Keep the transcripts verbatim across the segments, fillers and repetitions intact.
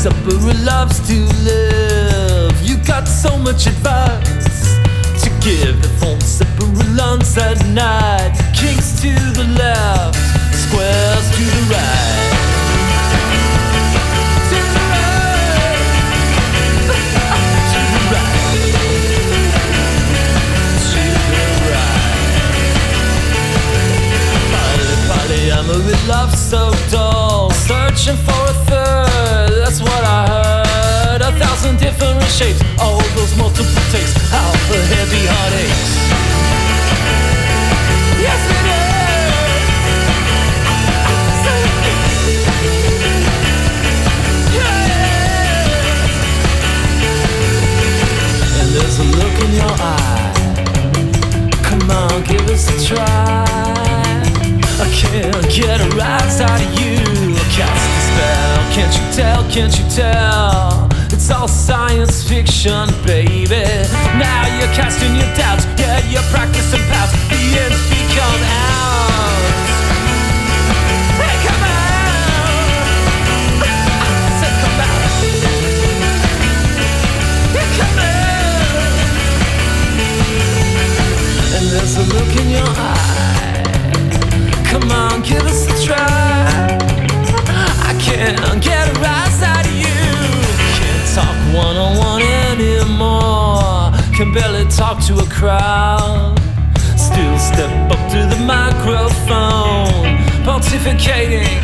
supper who loves to live. You got so much advice to give. The phone supper who lunch at night. Kings to the left, squares to the right. To the right. To the right. To the right. Party, party, I'm a with love so dull. Searching for a third, that's what I heard. A thousand different shapes, all those multiple takes. How the heavy heartaches. Yes it is. Yeah. And there's a look in your eye. Come on, give us a try. I can't get a rise out of you. Cast a spell, can't you tell, can't you tell? It's all science fiction, baby. Now you're casting your doubts, yeah, you're practicing past. The ends become ours. Hey, come out. I said come out. Hey, come out. And there's a look in your eye. Come on, give us a try. I can't get a rise out of you. Can't talk one-on-one anymore. Can barely talk to a crowd. Still step up to the microphone, pontificating.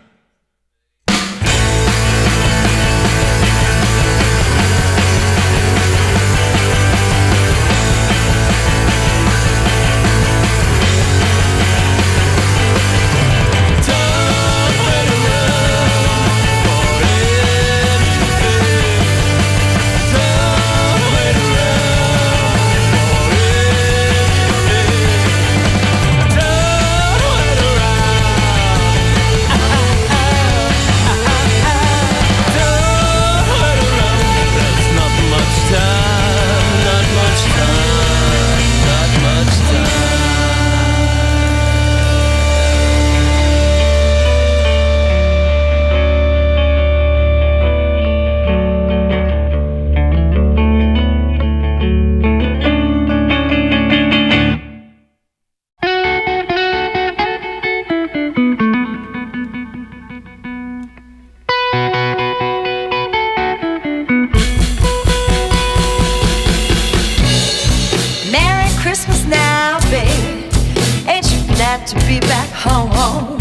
To be back home.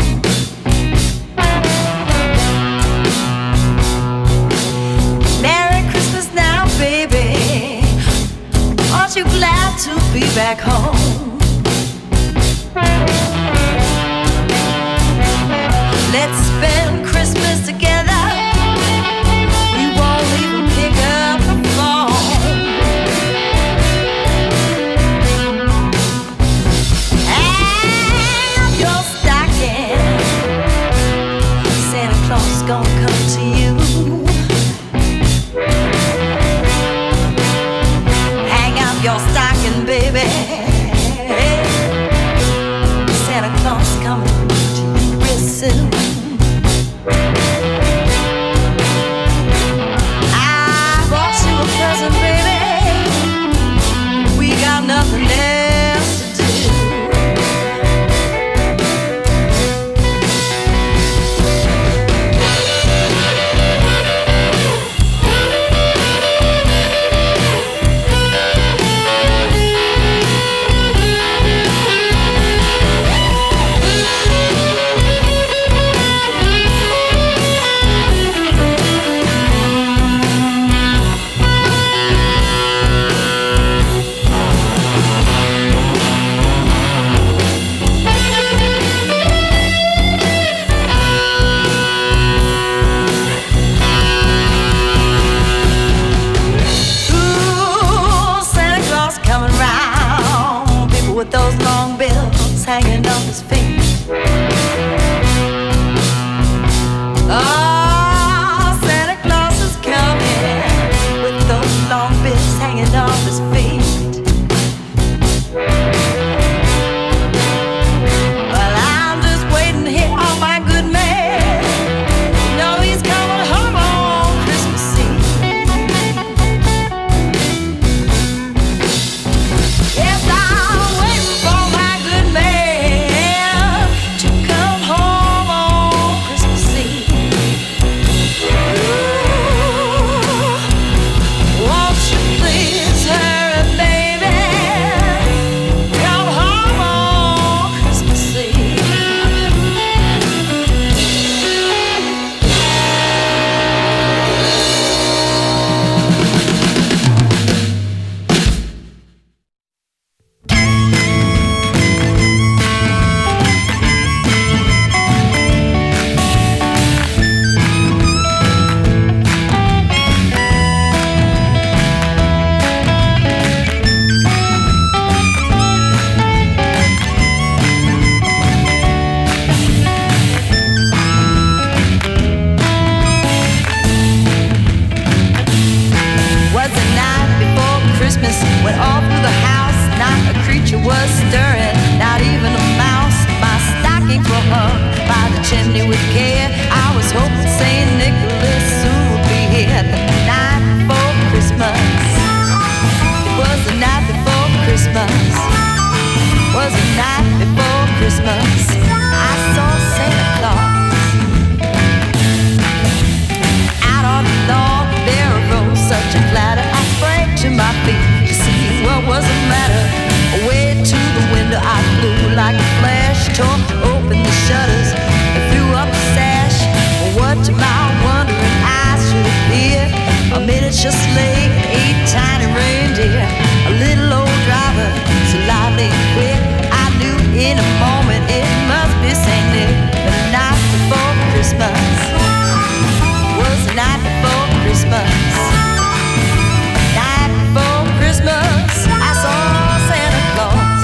Merry Christmas now, baby. Aren't you glad to be back home? Let's spend Christmas together. We won't even pick up the phone. Gonna come to you. Hang up your stocking, baby. Santa Claus coming to you real soon. I bought you a present, baby. We got nothing else to do. to clatter. I sprang to my feet to see what was the matter. Away to the window I flew like a flash, tore open the shutters and threw up the sash. What to my wondering eyes should appear? A miniature sleigh, eight tiny reindeer, a little old driver, so lively and quick. I knew in a moment it must be Saint Nick. The night before Christmas was the night before Christmas. Night before Christmas, I saw Santa Claus.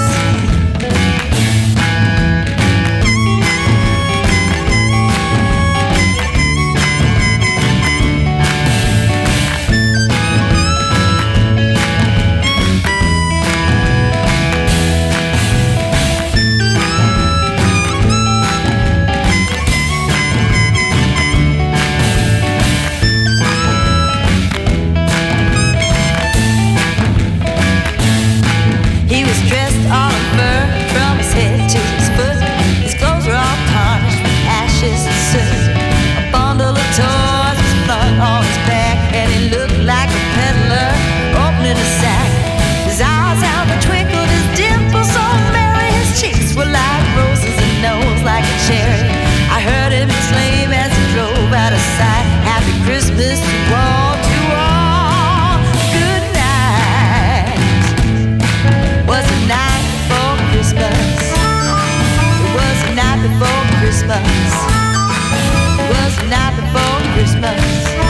Christmas to all, to all, good night. Was the night before Christmas. It was the night before Christmas. It was the night before Christmas.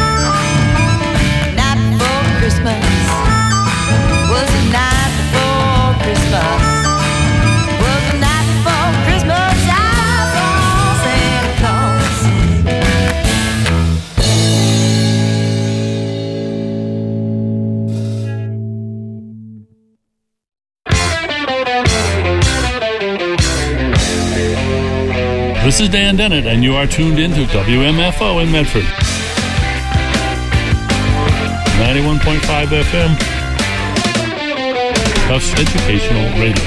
Night before Christmas. Was the night before Christmas. Was the night before Christmas. I saw Santa Claus. This is Dan Dennett, and you are tuned into W M F O in Medford. ninety-one point five F M. Tufts Educational Radio.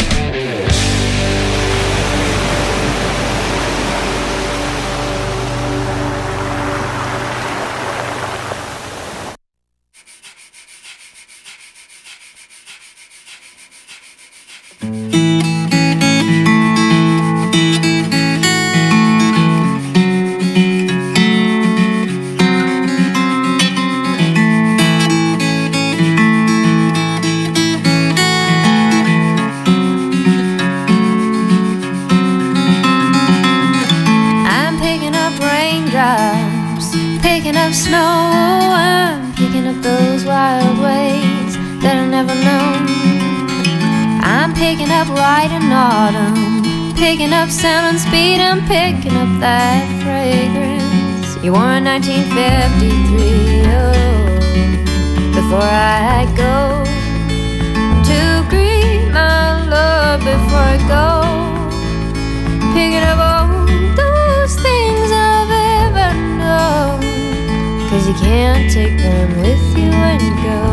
Sound and speed, I'm picking up that fragrance. You wore in nineteen fifty-three, oh, before I go to greet my love, before I go, picking up all those things I've ever known, 'cause you can't take them with you when you go.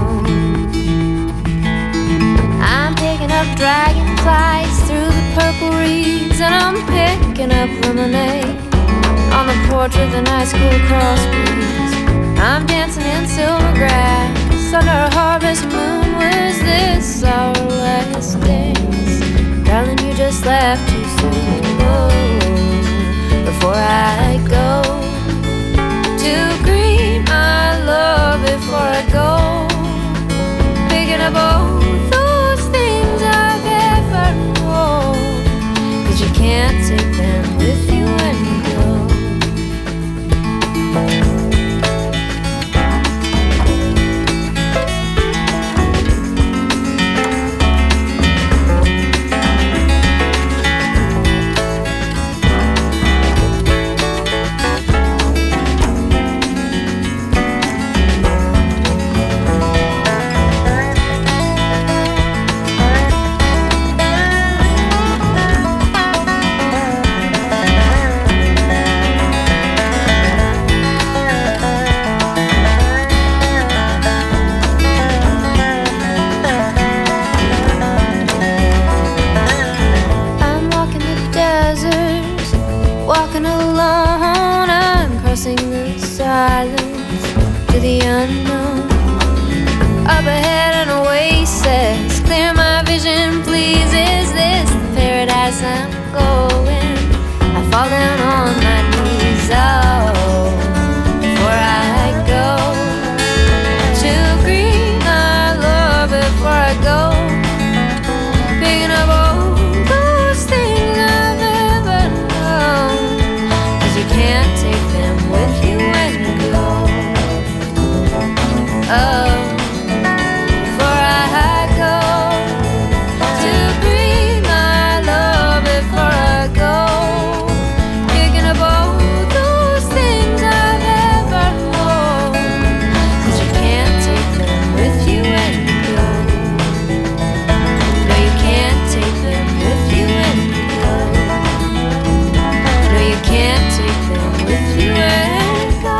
I'm picking up dragonflies through the purple reeds, and I'm picking up lemonade on the porch with an ice cool cross breeze. I'm dancing in silver grass under a harvest moon. Was this our last dance? Darling, you just left too soon. Oh, before I go to greet my love, before I go, picking up all those things I've ever known, 'cause you can't take them with you when you go. Up ahead an oasis, clear my vision, please. Is this the paradise I'm going? I fall down on my knees, oh, before I go to greet my Lord, before I go, picking up all those things I've ever known, 'cause you can't take them with you when you go. Oh, before I go to greet my Lord, before I go, picking up all those things I've ever known, 'cause you can't take them with you when you go. No, you can't take them with you when you go. No, you can't take them with you when you go.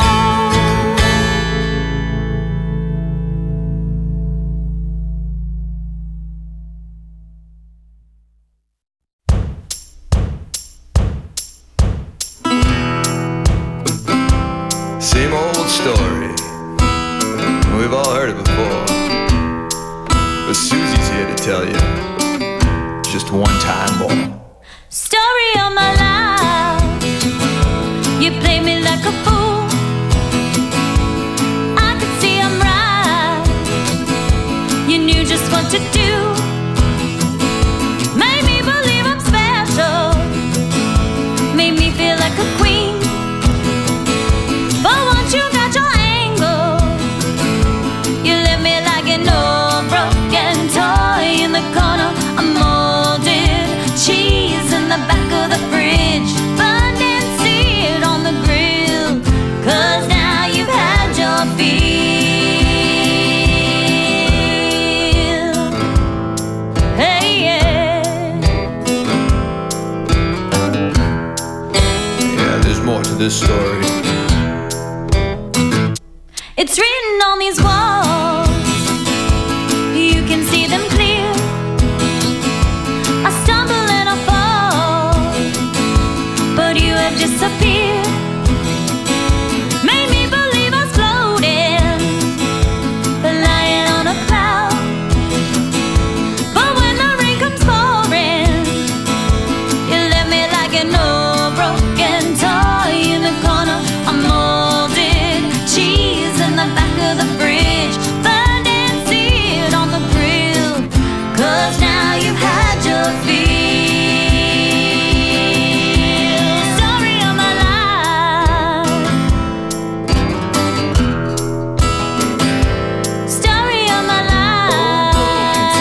Same old story. We've all heard it before. But Susie's here to tell you just one time more. Story of my life. You play me like a fool. I could see I'm right. You knew just what to do. Made me believe I'm special. Made me feel like a queen. But once you got your angle, you left me like an old broken toy in the corner. A molded cheese in the back of the fridge, burned and seared on the grill. 'Cause now you've had your fill. Hey, yeah. Yeah, there's more to this story. It's written on these walls, you can see them clear. I stumble and I fall, but you have disappeared. Made me believe I was floating, lying on a cloud. But when the rain comes pouring, you left me like an old broken toy in the corner. A molded cheese in the back of the fridge, burned and seared on the grill. 'Cause now you've had your fill. Story of my life. Story of my life.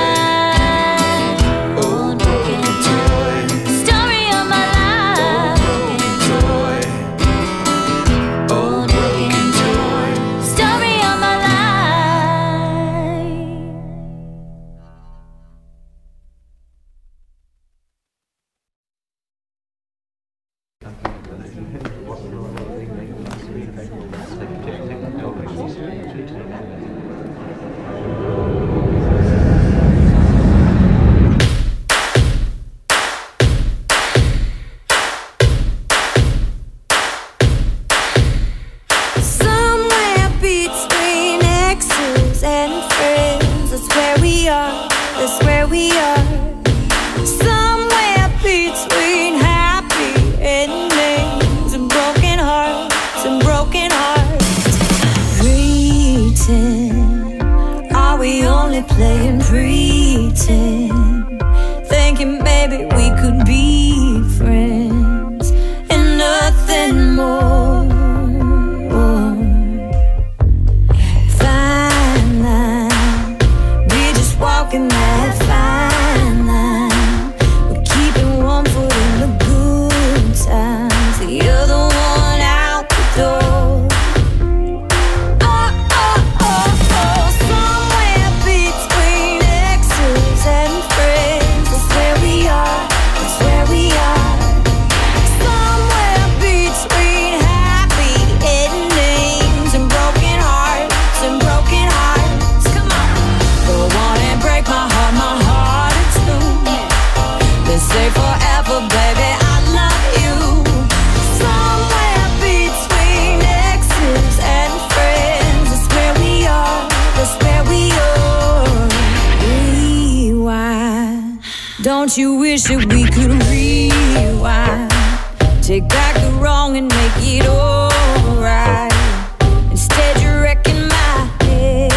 Old broken toy. Story of my life. Old broken toy. Story of my life. Somewhere between exes and friends, that's where we are, that's where we are. Somewhere between happy endings and broken hearts and broken hearts. Pretend, are we only playing pretend? Thinking maybe we could be friends and nothing more. Fine line, we're just walking that fine line. We're keeping one foot in the good times, the other one out the door. Oh, oh, oh, oh, somewhere between exes and friends, that's where we are, Don't you wish that we could rewind? Take back the wrong and make it alright. Instead you're wrecking my head.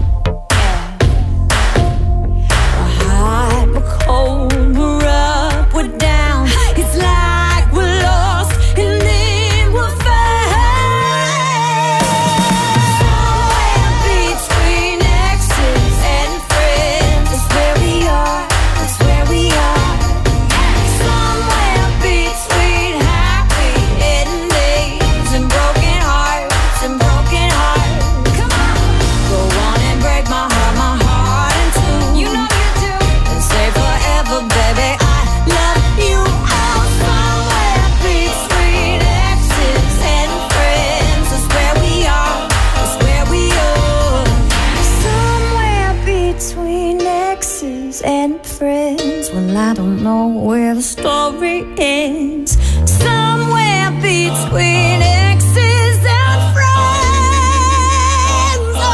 We're hot, we're cold, we're up, we're down. It's like we're lost and then we're found. Somewhere between exes and friends, that's where we are, that's where we are. Somewhere between happy endings and broken hearts and broken hearts. Come on, go on and break my heart, my heart in two. You know you do. And say forever, baby, I love you. Oh, somewhere between exes and friends, that's where we are, that's where we are. Somewhere between exes and friends, well, I don't know where the story ends. Somewhere between exes and friends. Oh,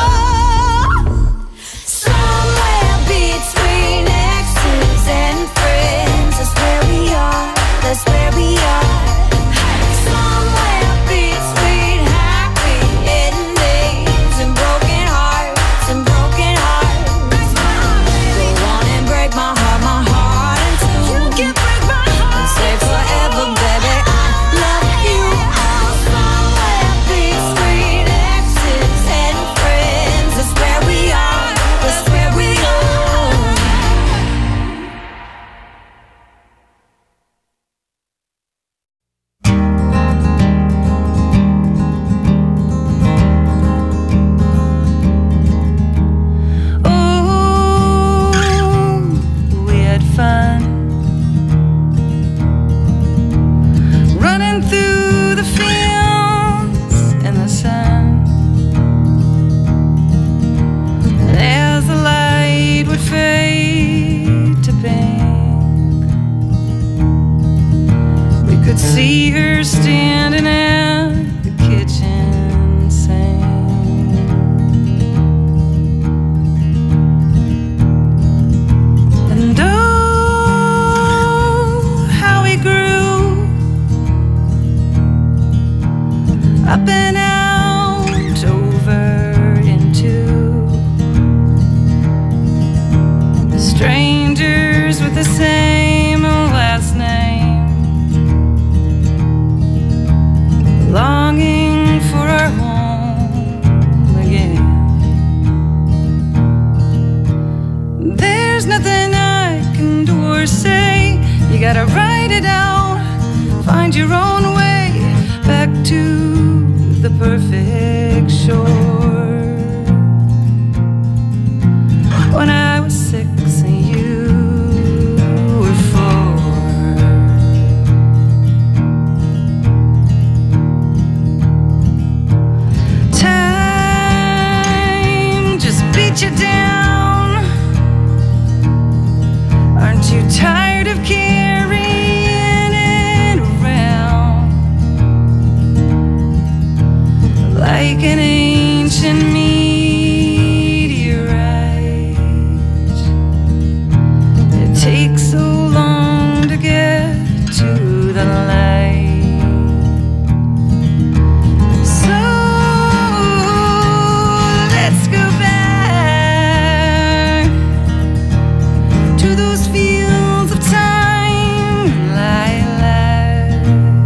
somewhere between exes and friends, that's where we are, that's where we are. Somewhere between happy endings and broken hearts and broken hearts. Go on and break my heart, my heart in two. You can break my heart and say forever, baby, I love you. Oh, somewhere between exes and friends, that's where we are, that's where we are. Ooh, we had fun running through the fields in the sun. And as the light would fade to pink, we could see her standing at the kitchen sink. And oh, how we grew up and out, over into strangers with the same last name, longing for our home again. There's nothing I can do or say. You gotta write it out, find your own way back to the perfect shore. When I was six and you were four. Time just beat you down. Aren't you tired of carrying it around like an ancient meteorite? It takes so long to get to the light. So let's go back to those fields of time, lilac,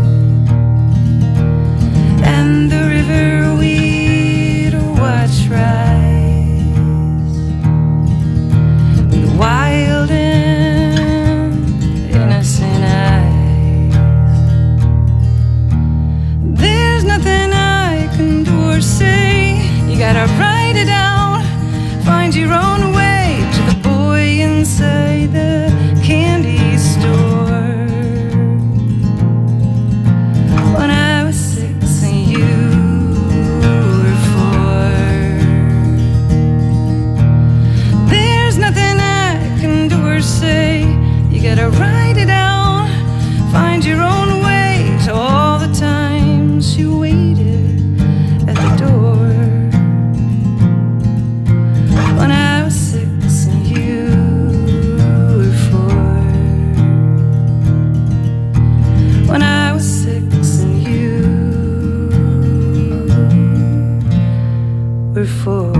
and the river we'd watch rise, with wild and innocent eyes. There's nothing I can do or say. You gotta write it out, find your own way to the boy inside the candy store. When I was six and you were four. There's nothing I can do or say. You gotta write it out, find your own way to all the times you waited at the door. When I was six and you before.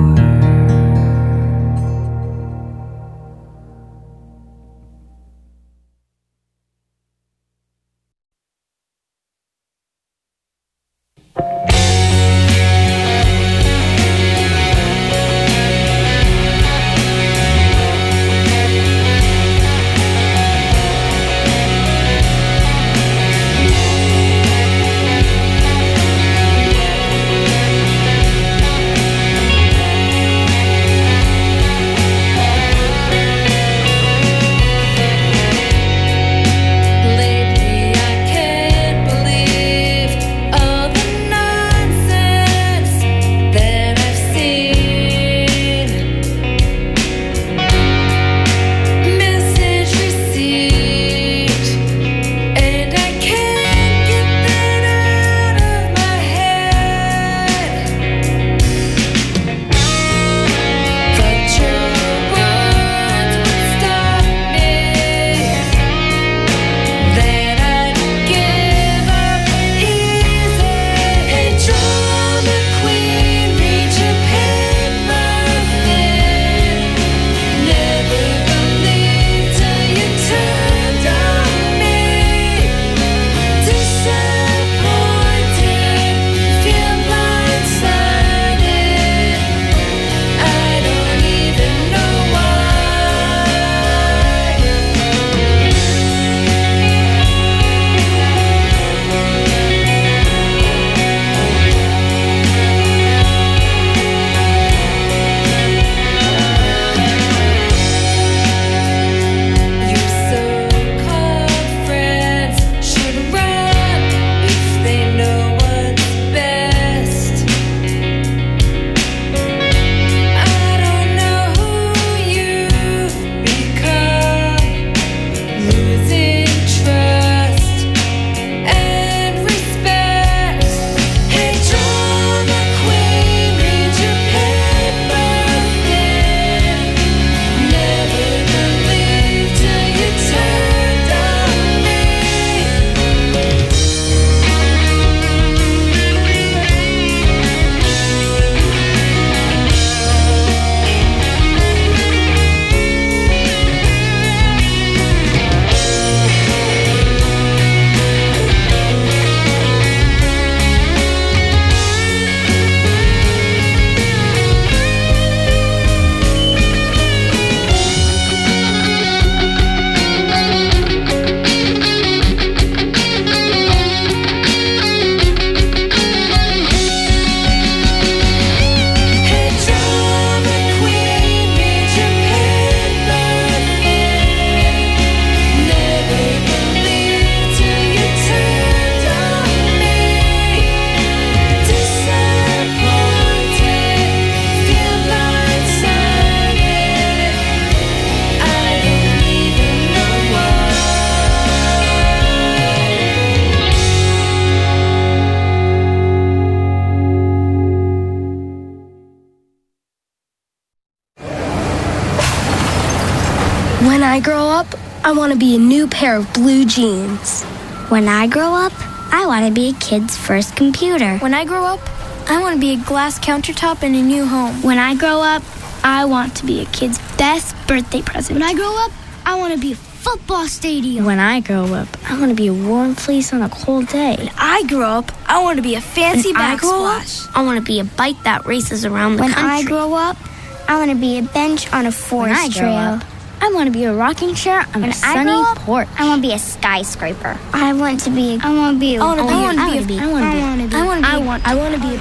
When I grow up, I want to be a new pair of blue jeans. When I grow up, I want to be a kid's first computer. When I grow up, I want to be a glass countertop in a new home. When I grow up, I want to be a kid's best birthday present. When I grow up, I want to be a football stadium. When I grow up, I want to be a warm fleece on a cold day. When I grow up, I want to be a fancy when backsplash. I, I want to be a bike that races around the when country. When I grow up, I want to be a bench on a forest when I trail. Up, I want to be a rocking chair on when a sunny I up, porch. I want to be a skyscraper. I want to be. A, I want to be. A, I want to be. I want to be. I want to be. I want to be. I want. I want to be.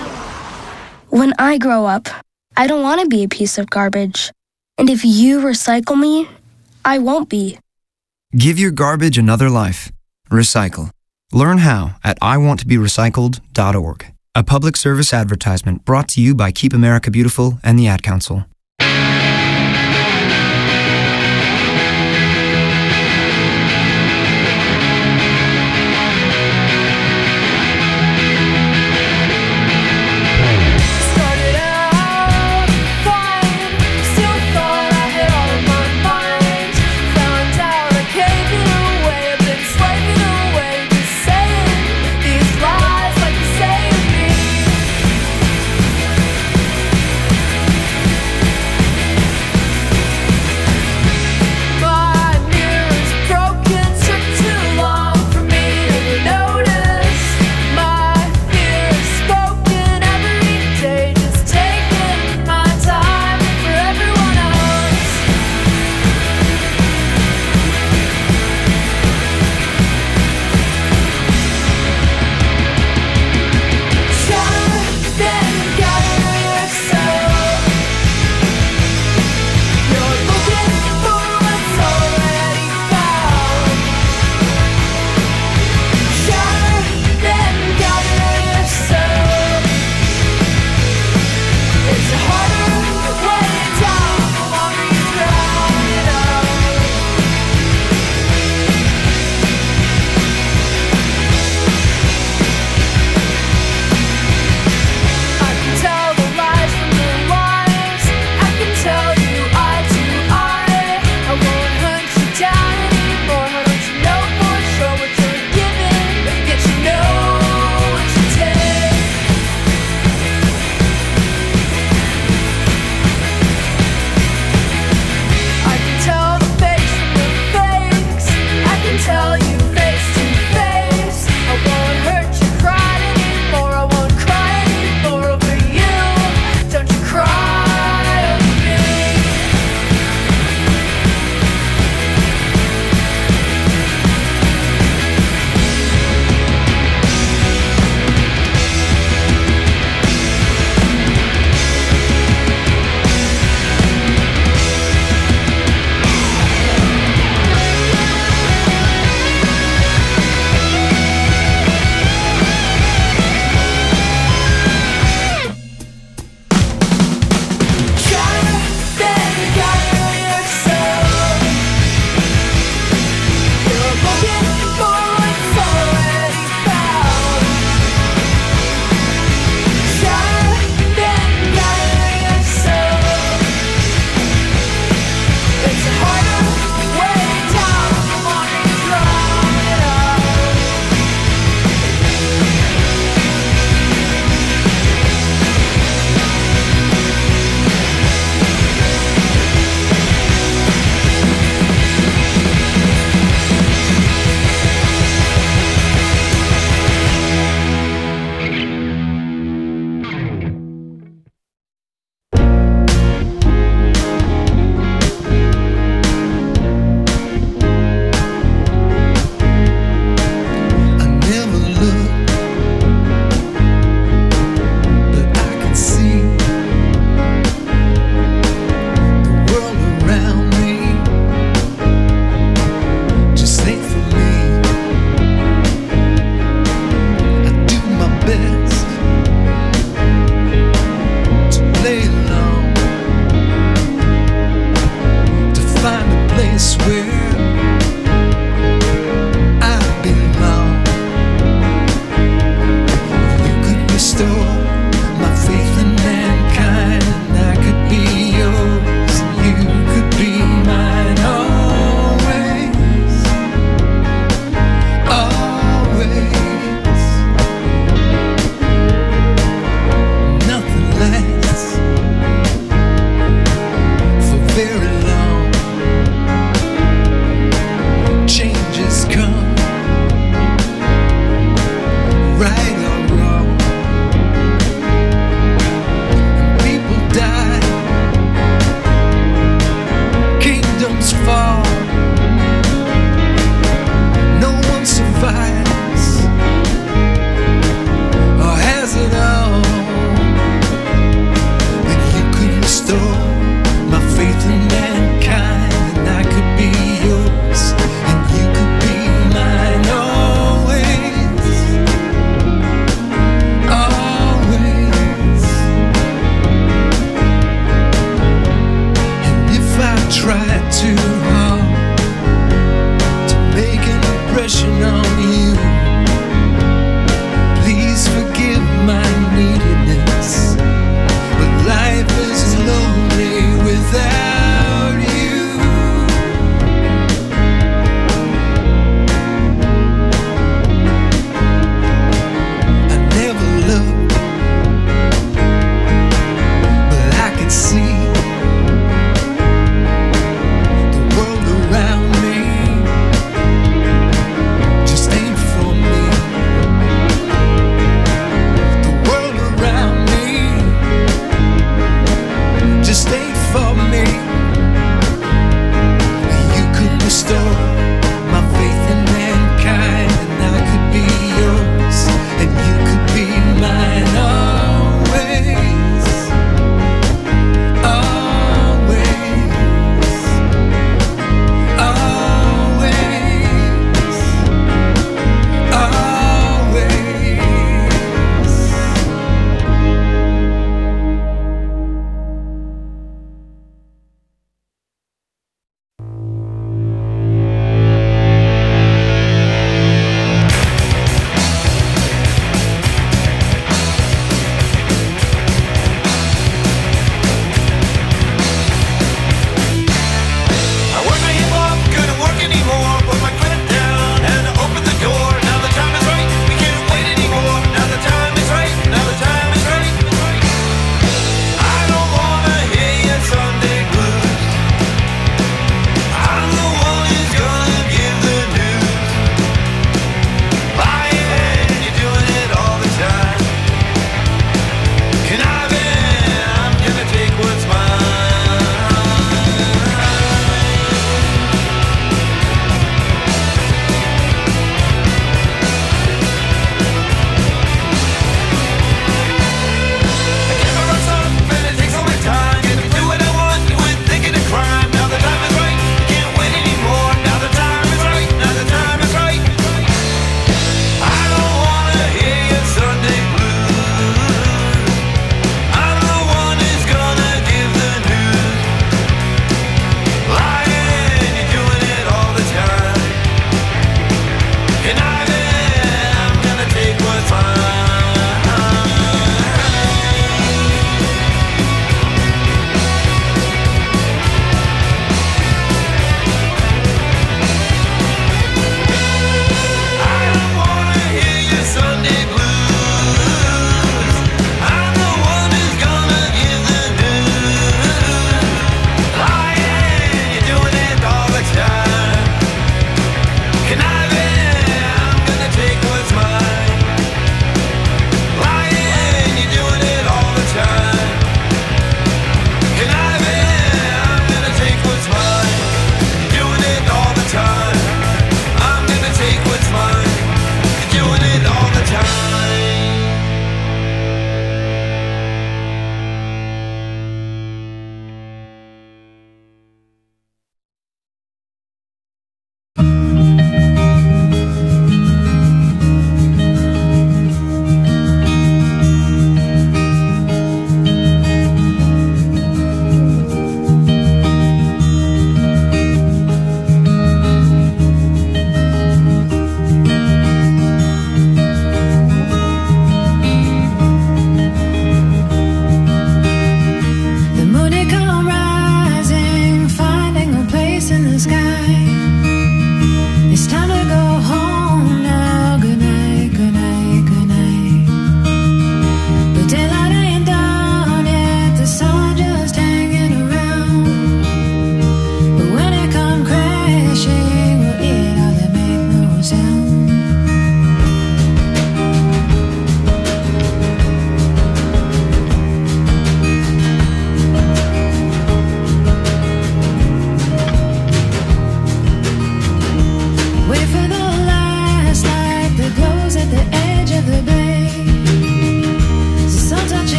When I grow up, I don't want to be a piece of garbage. And if you recycle me, I won't be. Give your garbage another life. Recycle. Learn how at I want to be recycled dot org. A public service advertisement brought to you by Keep America Beautiful and the Ad Council.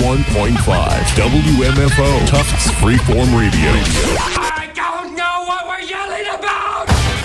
one point five W M F O, Tufts Freeform Radio. I don't know what we're yelling about!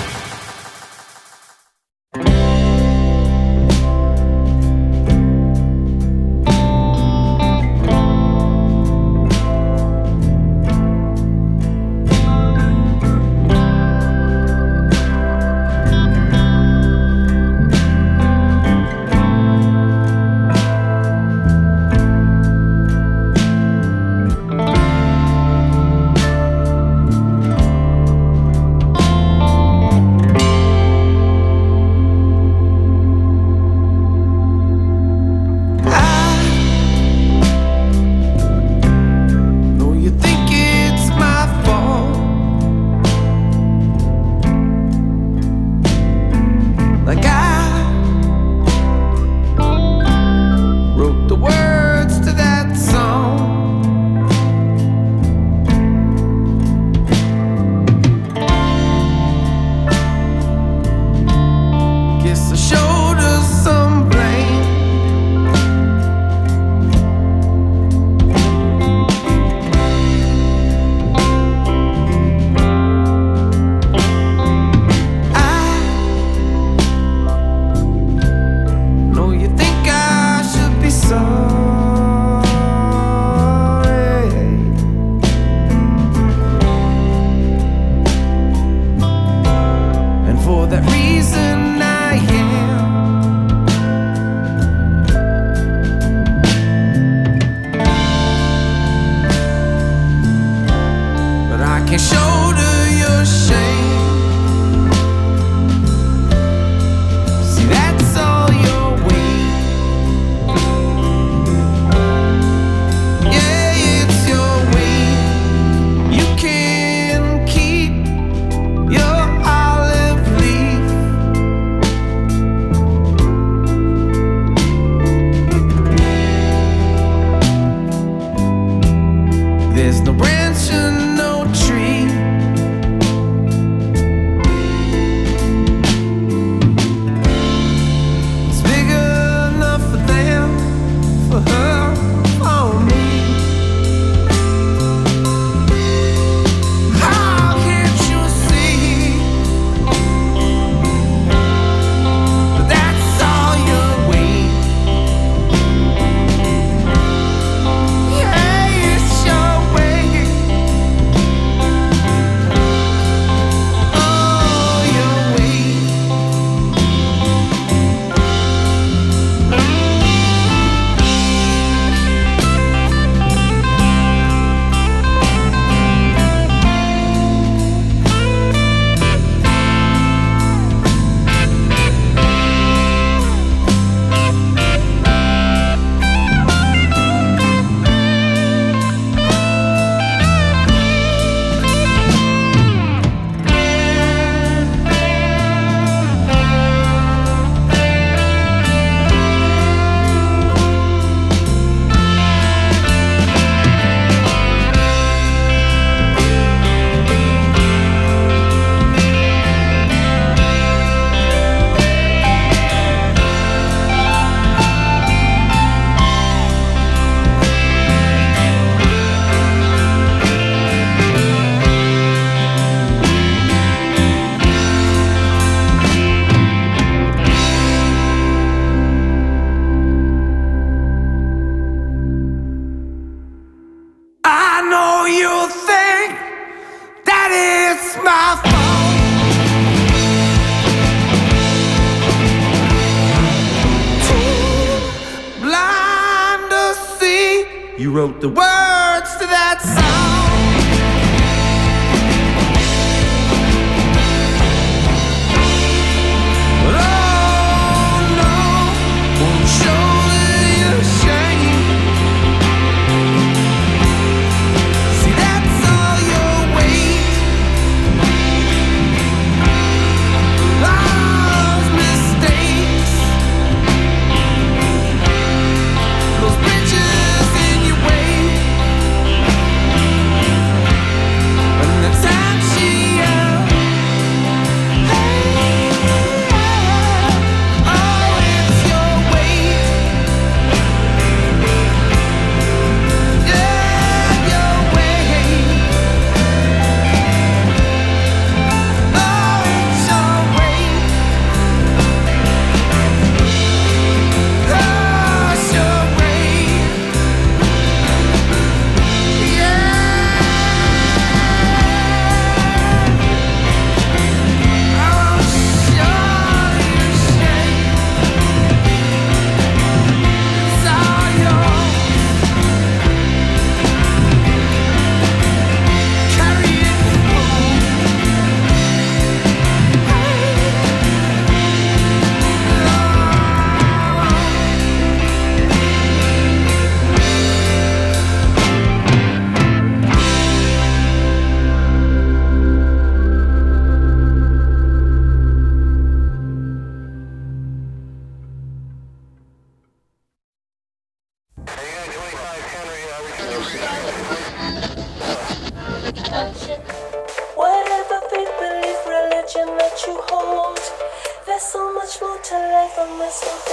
You wrote the words to that song. But oh no, won't show you shame. See, that's all your weight. Love's mistakes, those bridges in your way. Whatever faith, belief, religion that you hold, there's so much more to life than this will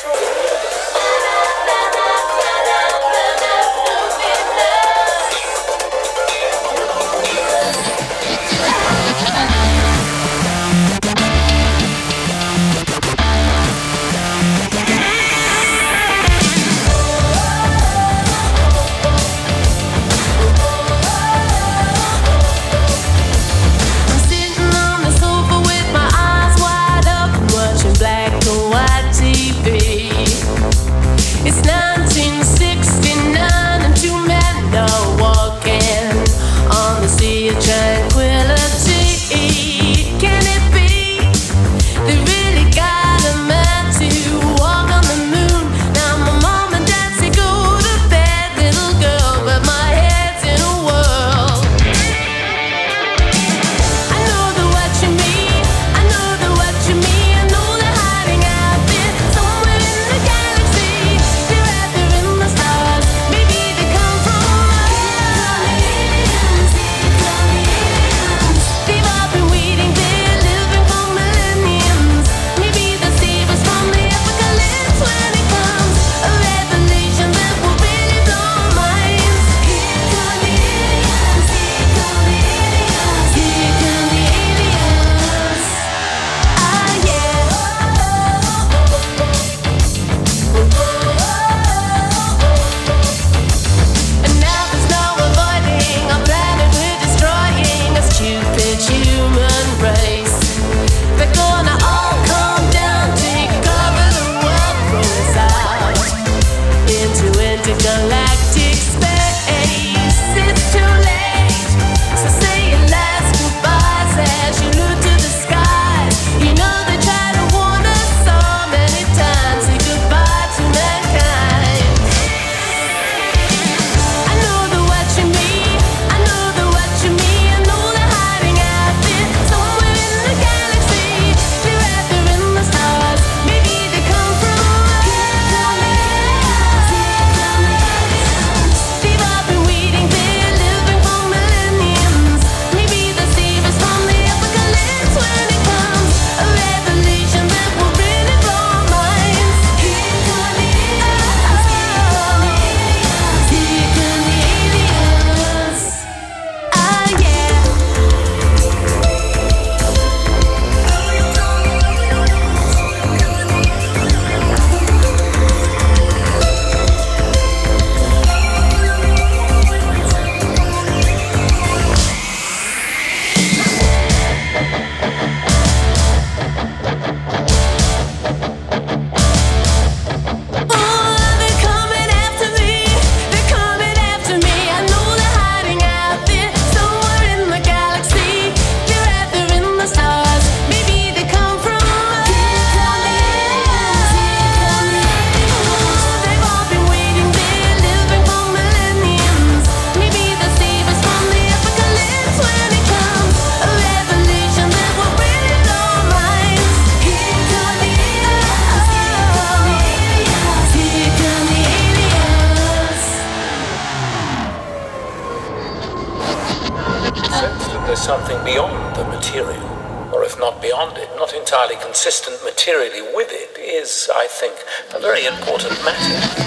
something beyond the material, or if not beyond it, not entirely consistent materially with it, is, I think, a very important matter.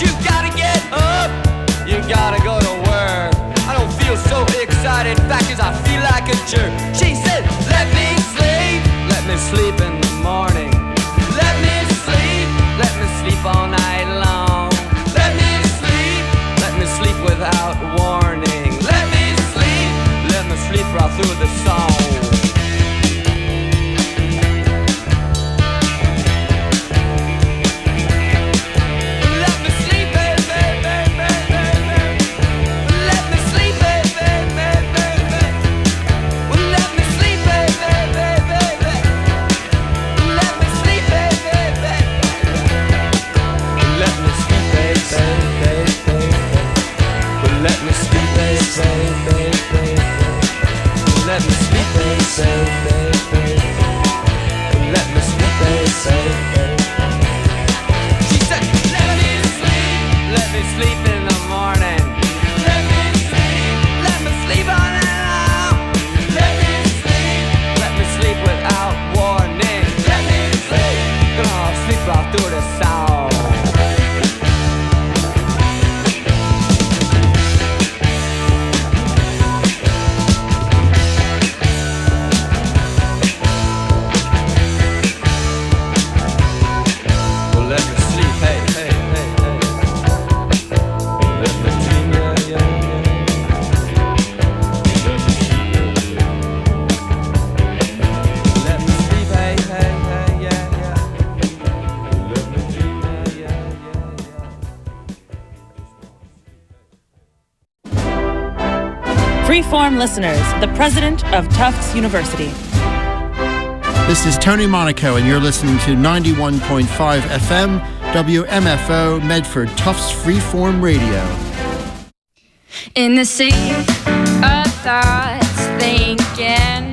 you gotta get up, you gotta go to work. I don't feel so excited, fact is I feel like a jerk. She said, let me sleep, let me sleep in the morning. Let me sleep, let me sleep all night long. Let me sleep, let me sleep without warning. Let me sleep, let me sleep right through the song. Freeform listeners, the president of Tufts University. This is Tony Monaco, and you're listening to ninety-one point five F M, W M F O, Medford, Tufts Freeform Radio. In the sea of thoughts, thinking